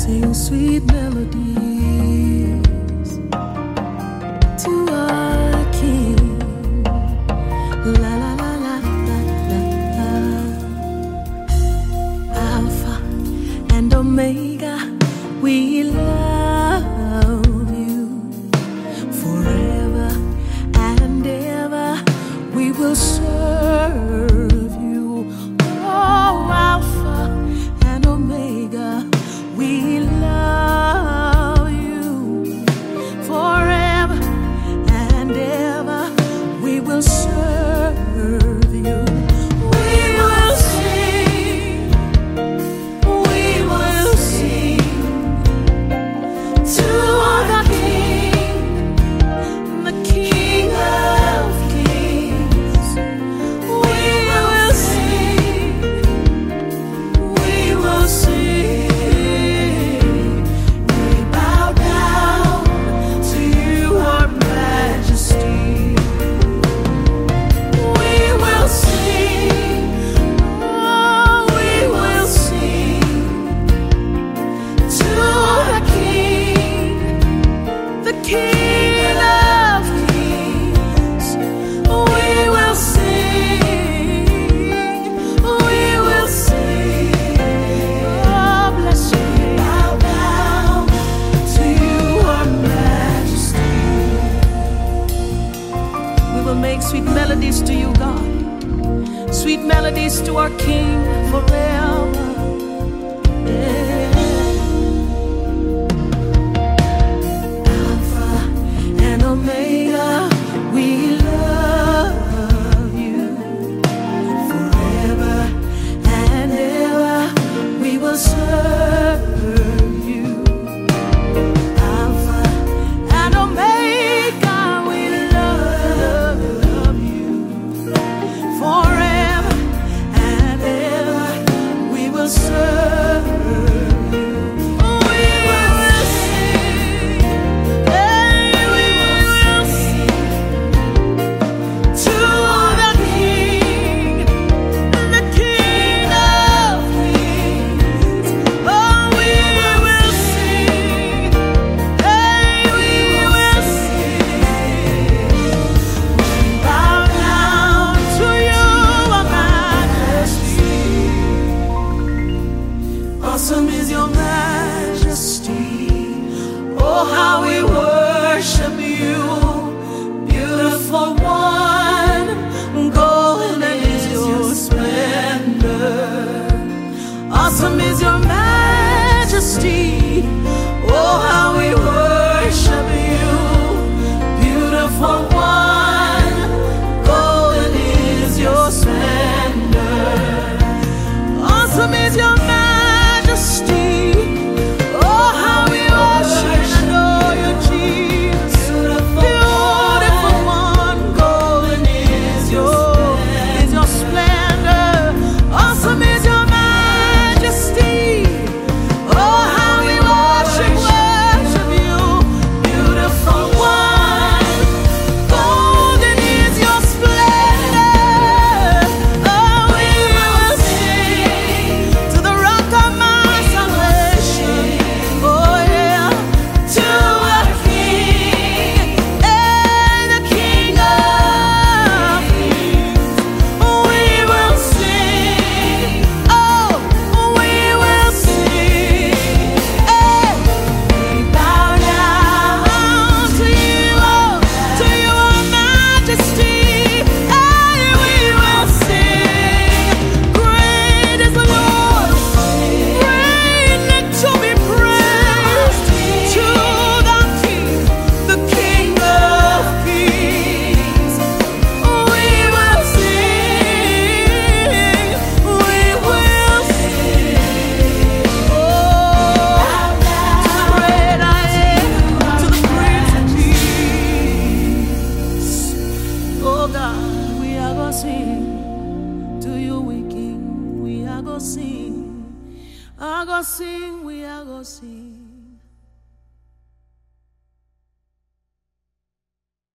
sing sweet melodies to our King. La la la la la la la. Alpha and Omega, we love you. Forever and ever, we will serve you. Oh, Alpha and Omega, we love you. Forever and ever, we will serve you. We will sing to the King, the King of Kings. We will sing. We bow down to you, our Majesty. We will sing. Oh, we will sing to the King, the King of Kings. We will sing. We will sing. Oh, bless you. We bow down to you, our Majesty. We will make sweet melodies to you, God. Sweet melodies to our King forever. Yeah. Alpha and Omega, we love you. Forever and ever, we will serve you. Alpha and Omega, we love you. Forever and ever, we will serve you. We will sing. Hey, we will sing to the King, the King of Kings. Oh, we will sing. Hey, we will sing. We bow down to you, our Majesty. Awesome is your majesty. Oh, how we worship you. Beautiful one, golden is your splendor. Awesome is your majesty. Oh, how we worship you. Beautiful one, golden is your splendor. Awesome is your majesty. Oh, how we worship and adore you, Jesus. Beautiful one, golden is your splendor. Awesome is your majesty. Oh, how we worship you. Beautiful one, golden is your splendor. Oh, we will sing to the rock of my salvation. Oh, yeah, to the King, and the King of Kings. We will sing. Oh, we will sing. Hey, we bow down to you, our Majesty. Hey, we will sing. Great is the Lord, greatly to be praised. To the King, the King of Kings. We will sing. We will sing. Oh, to the great I am, to the Prince of Peace. Oh God, we are gonna sing to you, we King. We are gonna sing. We are gonna sing.